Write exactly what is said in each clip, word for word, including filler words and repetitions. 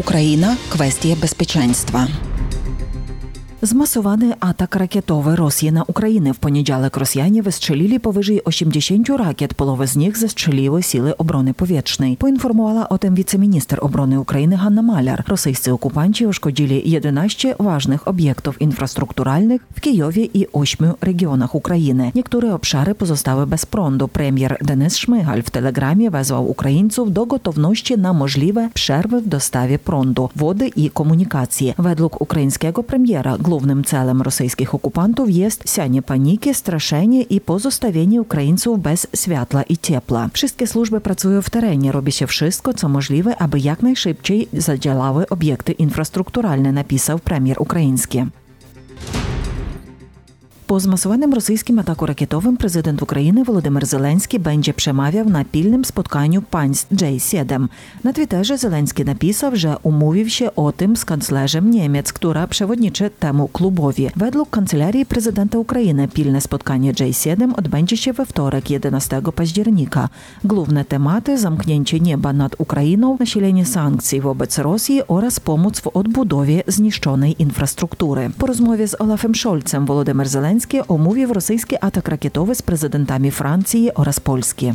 Ukraina – kwestie bezpieczeństwa. Zmasowany atak rakietowy Rosji na Ukrainę. W poniedziałek Rosjanie wystrzelili powyżej osiemdziesięciu rakiet, połowę z nich zestrzeliły siły obrony powietrznej. Poinformowała o tym wiceminister obrony Ukrainy Hanna Maliar. Rosyjscy okupanci uszkodzili jedenaście ważnych obiektów infrastrukturalnych w Kijowie i ośmiu regionach Ukrainy. Niektóre obszary pozostały bez prądu. Premier Denis Szmyhal w telegramie wezwał Ukraińców do gotowności na możliwe przerwy w dostawie prądu, wody i komunikacji. Według ukraińskiego premiera głównym celem rosyjskich okupantów jest sianie paniki, straszenie i pozostawienie Ukraińców bez światła i ciepła. Wszystkie służby pracują w terenie, robi się wszystko, co możliwe, aby jak najszybciej zadziałały obiekty infrastrukturalne, napisał premier ukraiński. Po zmasowanym rosyjskim ataku rakietowym prezydent Ukrainy Volodymyr Zelenski będzie przemawiał na pilnym spotkaniu państw G siedem. Na Twitterze Zelenski napisał, że umówił się o tym z kanclerzem Niemiec, która przewodniczy temu klubowi. Według kancelarii prezydenta Ukrainy pilne spotkanie G siedem odbędzie się we wtorek, jedenastego października. Główne tematy: zamknięcie nieba nad Ukrainą, nasilenie sankcji wobec Rosji oraz pomoc w odbudowie zniszczonej infrastruktury. Po rozmowie z Olafem Scholzem Volodymyr Zelenski omówił rosyjski atak rakietowy z prezydentami Francji oraz Polski.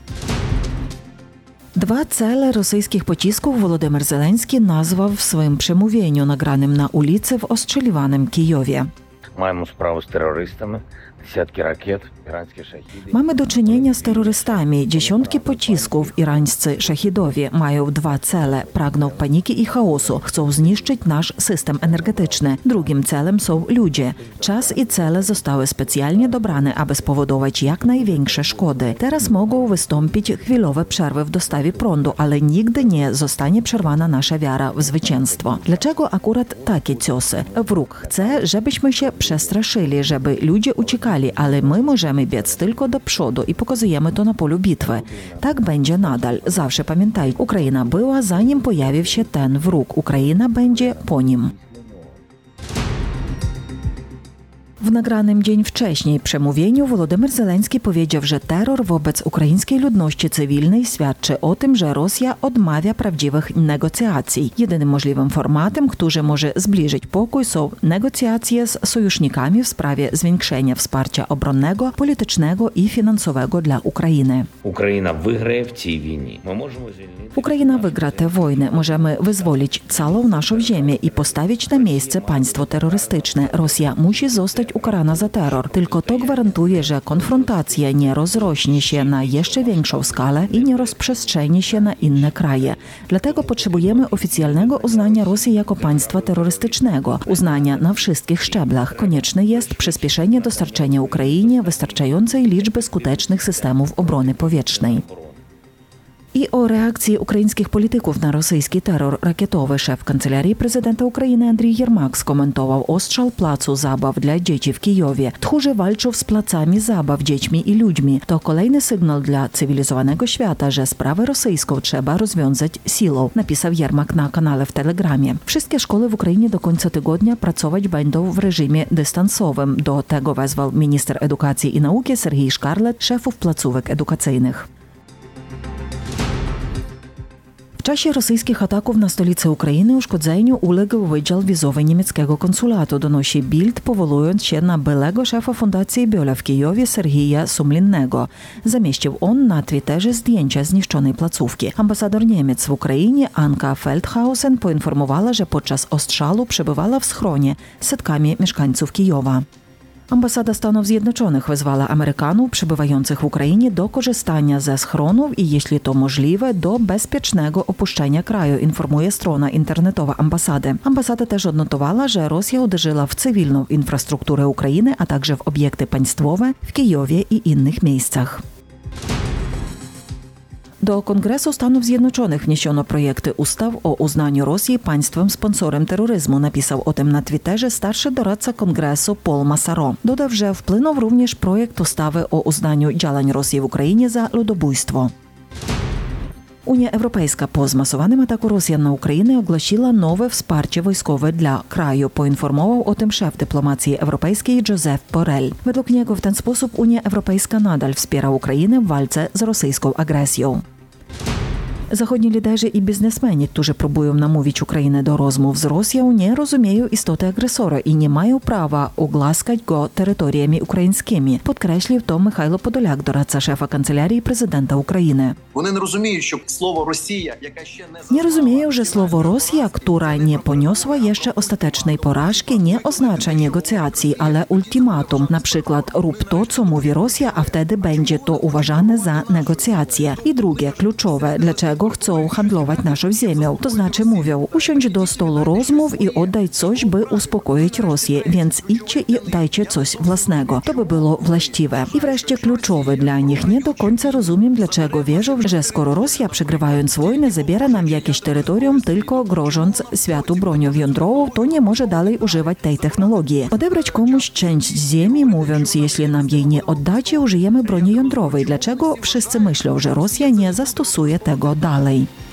Dwa cele rosyjskich pocisków Volodymyr Zelenski nazwał w swoim przemówieniu nagranym na ulicy w ostrzeliwanym Kijowie. Mamy sprawę z terrorystami, dziesiątki rakiet, irańskie szahidy. Mamy do czynienia z terrorystami. Dziesiątki pocisków. Irańscy szahidowie mają dwa cele. Pragną paniki i chaosu. Chcą zniszczyć nasz system energetyczny. Drugim celem są ludzie. Czas i cele zostały specjalnie dobrane, aby spowodować jak największe szkody. Teraz mogą wystąpić chwilowe przerwy w dostawie prądu, ale nigdy nie zostanie przerwana nasza wiara w zwycięstwo. Dlaczego akurat takie ciosy? Wróg chce, żebyśmy się przestraszyli, żeby ludzie uciekali, ale my możemy biec tylko do przodu i pokazujemy to na polu bitwy. Tak będzie nadal. Zawsze pamiętaj, Ukraina była, zanim pojawił się ten wróg. Ukraina będzie po nim. W nagranym dzień wcześniej przemówieniu Volodymyr Zelenski powiedział, że terror wobec ukraińskiej ludności cywilnej świadczy o tym, że Rosja odmawia prawdziwych negocjacji. Jedynym możliwym formatem, który może zbliżyć pokój, są negocjacje z sojusznikami w sprawie zwiększenia wsparcia obronnego, politycznego i finansowego dla Ukrainy. Ukraina wygra w tej wojnie. Ukraina wygra tę wojnę. Możemy wyzwolić całą naszą ziemię i postawić na miejsce państwo terrorystyczne. Rosja musi zostać ukarana za terror. Tylko to gwarantuje, że konfrontacja nie rozrośnie się na jeszcze większą skalę i nie rozprzestrzeni się na inne kraje. Dlatego potrzebujemy oficjalnego uznania Rosji jako państwa terrorystycznego, uznania na wszystkich szczeblach. Konieczne jest przyspieszenie dostarczenia Ukrainie wystarczającej liczby skutecznych systemów obrony powietrznej. I o reakcji ukraińskich polityków na rosyjski terror rakietowy szef kancelarii prezydenta Ukrainy Andrii Yermak skomentował ostrzał placu zabaw dla dzieci w Kijowie. Tchórze walczą z placami zabaw, dziećmi i ludźmi. To kolejny sygnał dla cywilizowanego świata, że sprawę rosyjską trzeba rozwiązać siłą, napisał Yermak na kanale w Telegramie. Wszystkie szkoły w Ukrainie do końca tygodnia pracować będą w reżimie dystansowym. Do tego wezwał minister edukacji i nauki Sergiej Szkarlet szefów placówek edukacyjnych. W czasie rosyjskich ataków na stolicę Ukrainy uszkodzeniu uległ wydział wizowy niemieckiego konsulatu, donosi Bild, powołując się na byłego szefa Fundacji Biola w Kijowie Sergija Sumlinnego. Zamieścił on na Twitterze zdjęcia zniszczonej placówki. Ambasador Niemiec w Ukrainie Anka Feldhausen poinformowała, że podczas ostrzału przebywała w schronie z setkami mieszkańców Kijowa. Ambasada Stanów Zjednoczonych wezwała Amerykanów przebywających w Ukrainie do korzystania ze schronów i, jeśli to możliwe, do bezpiecznego opuszczenia kraju, informuje strona internetowa ambasady. Ambasada też odnotowała, że Rosja uderzyła w cywilną infrastrukturę Ukrainy, a także w obiekty państwowe w Kijowie i innych miejscach. Do Kongresu Stanów Zjednoczonych wniesiono projekty ustaw o uznaniu Rosji państwem sponsorem terroryzmu. Napisał o tym na Twitterze starszy doradca Kongresu Paul Massaro. Dodał, że wpłynął również projekt ustawy o uznaniu działań Rosji w Ukrainie za ludobójstwo. Unia Europejska po zmasowanym ataku Rosjan na Ukrainę ogłosiła nowe wsparcie wojskowe dla kraju. Poinformował o tym szef dyplomacji europejskiej Josep Borrell. Według niego w ten sposób Unia Europejska nadal wspiera Ukrainę w walce z rosyjską agresją. Zachodni liderzy i biznesmeni, którzy próbują namówić Ukrainę do rozmów z Rosją, nie rozumieją istoty agresora i nie mają prawa ugłaskać go terytoriami ukraińskimi, podkreślił to Михайло Подоляк, дорадca szefa Kancelarii Prezydenta Ukrainy. Вони не розуміють, що слово Росія, яке ще не Nie rozumieją, że słowo Rosja, która nie poniosła jeszcze ostatecznej porażki, nie oznacza negocjacji, ale ultimatum. Na przykład rób to, co mówi Rosja, a wtedy będzie to uważane za negocjacje. I drugie, kluczowe, dlaczego chcą handlować naszą ziemią. To znaczy mówią, usiądź do stolu rozmów i oddaj coś, by uspokoić Rosję, więc idźcie i dajcie coś własnego. To by było właściwe. I wreszcie kluczowe dla nich. Nie do końca rozumiem, dlaczego wierzą, że skoro Rosja, przegrywając wojnę, zabiera nam jakieś terytorium, tylko grożąc światu bronią jądrową, to nie może dalej używać tej technologii. Odebrać komuś część ziemi, mówiąc, jeśli nam jej nie oddacie, użyjemy broni jądrowej. Dlaczego wszyscy myślą, że Rosja nie zastosuje tego dalej?